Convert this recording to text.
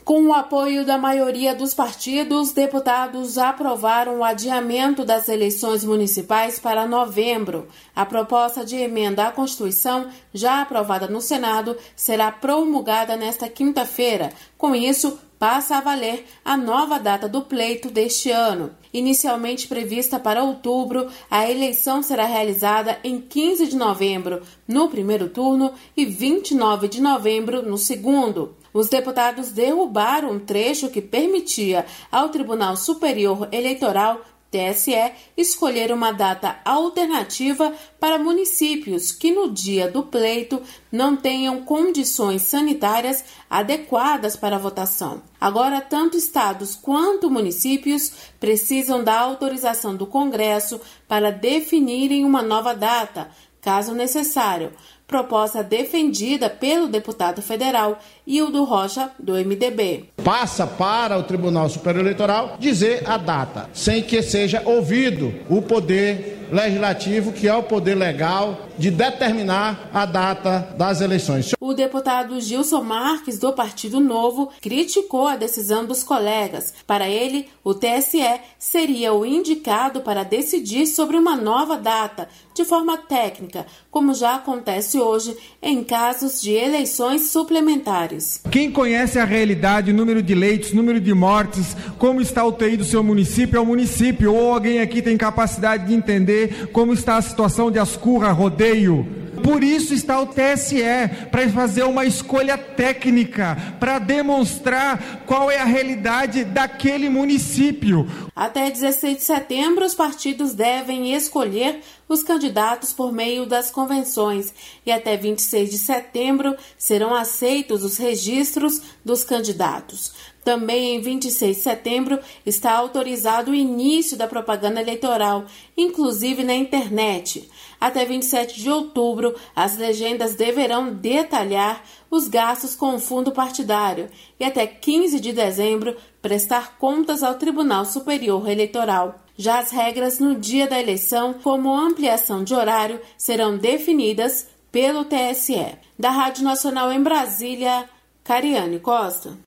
Com o apoio da maioria dos partidos, deputados aprovaram o adiamento das eleições municipais para novembro. A proposta de emenda à Constituição, já aprovada no Senado, será promulgada nesta quinta-feira. Com isso, passa a valer a nova data do pleito deste ano. Inicialmente prevista para outubro, a eleição será realizada em 15 de novembro, no primeiro turno, e 29 de novembro, no segundo. Os deputados derrubaram um trecho que permitia ao Tribunal Superior Eleitoral, TSE, escolher uma data alternativa para municípios que no dia do pleito não tenham condições sanitárias adequadas para a votação. Agora, tanto estados quanto municípios precisam da autorização do Congresso para definirem uma nova data, caso necessário. Proposta defendida pelo deputado federal Hildo Rocha, do MDB. Passa para o Tribunal Superior Eleitoral dizer a data, sem que seja ouvido o poder legislativo, que é o poder legal de determinar a data das eleições. O deputado Gilson Marques, do Partido Novo, criticou a decisão dos colegas. Para ele, o TSE seria o indicado para decidir sobre uma nova data, de forma técnica, como já acontece hoje em casos de eleições suplementares. Quem conhece a realidade, o número de leitos, número de mortes, como está a UTI do seu município, é o município. Ou alguém aqui tem capacidade de entender como está a situação de Ascurra, Rodeio. Por isso está o TSE, para fazer uma escolha técnica, para demonstrar qual é a realidade daquele município. Até 16 de setembro, os partidos devem escolher os candidatos por meio das convenções e até 26 de setembro serão aceitos os registros dos candidatos. Também em 26 de setembro está autorizado o início da propaganda eleitoral, inclusive na internet. Até 27 de outubro, as legendas deverão detalhar os gastos com o fundo partidário e até 15 de dezembro prestar contas ao Tribunal Superior Eleitoral. Já as regras no dia da eleição, como ampliação de horário, serão definidas pelo TSE. Da Rádio Nacional em Brasília, Cariane Costa.